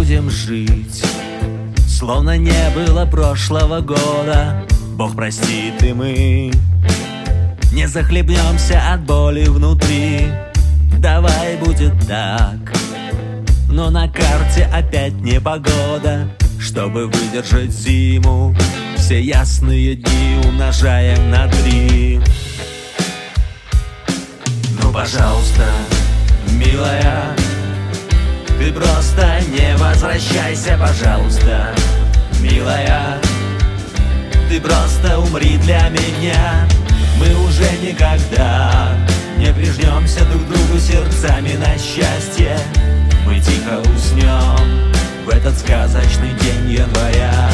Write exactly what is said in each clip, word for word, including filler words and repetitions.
будем жить, словно не было прошлого года. Бог простит, и мы не захлебнемся от боли внутри. Давай будет так, но на карте опять непогода. Чтобы выдержать зиму, все ясные дни умножаем на три. Ну, пожалуйста, милая, ты просто не возвращайся, пожалуйста, милая. Ты просто умри для меня. Мы уже никогда не прижмемся друг к другу сердцами на счастье. Мы тихо уснем в этот сказочный день января.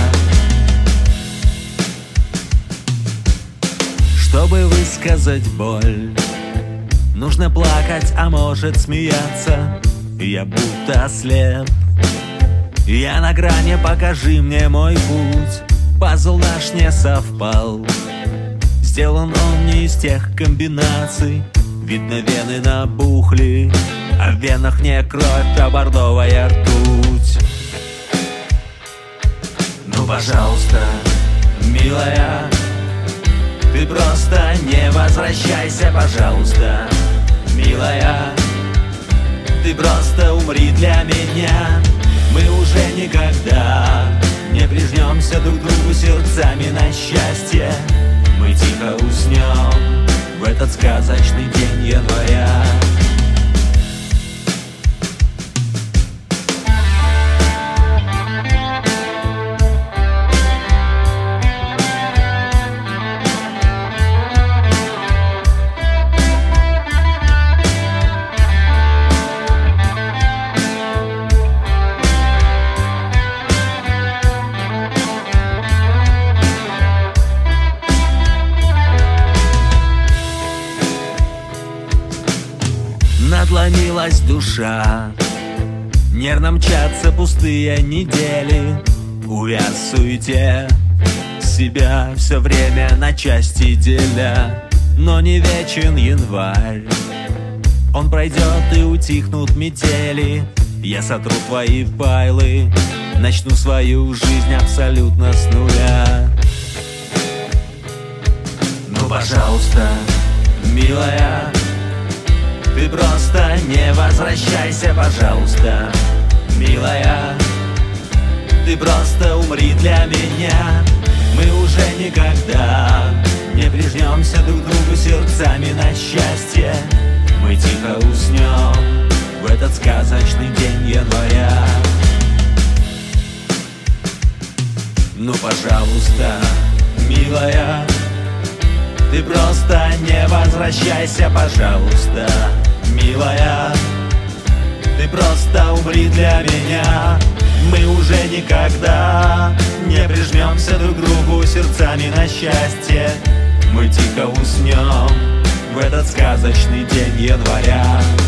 Чтобы высказать боль, нужно плакать, а может смеяться. Я будто ослеп, я на грани, покажи мне мой путь. Пазл наш не совпал, сделан он не из тех комбинаций. Видно, вены набухли, а в венах не кровь, а бордовая ртуть. Ну, пожалуйста, милая, ты просто не возвращайся, пожалуйста, милая. Ты просто умри для меня. Мы уже никогда не прижмемся друг к другу сердцами на счастье. Мы тихо уснем в этот сказочный день января. Надломилась душа, нервно мчатся пустые недели. Увяз в суете, себя все время на части деля. Но не вечен январь, он пройдет и утихнут метели. Я сотру твои файлы, начну свою жизнь абсолютно с нуля. Ну, пожалуйста, милая, ты просто не возвращайся, пожалуйста, милая. Ты просто умри для меня. Мы уже никогда не прижмемся друг к другу сердцами на счастье. Мы тихо уснем в этот сказочный день января. Ну, пожалуйста, милая, ты просто не возвращайся, пожалуйста, милая. Ты просто умри для меня. Мы уже никогда не прижмемся друг к другу сердцами на счастье. Мы тихо уснем в этот сказочный день января.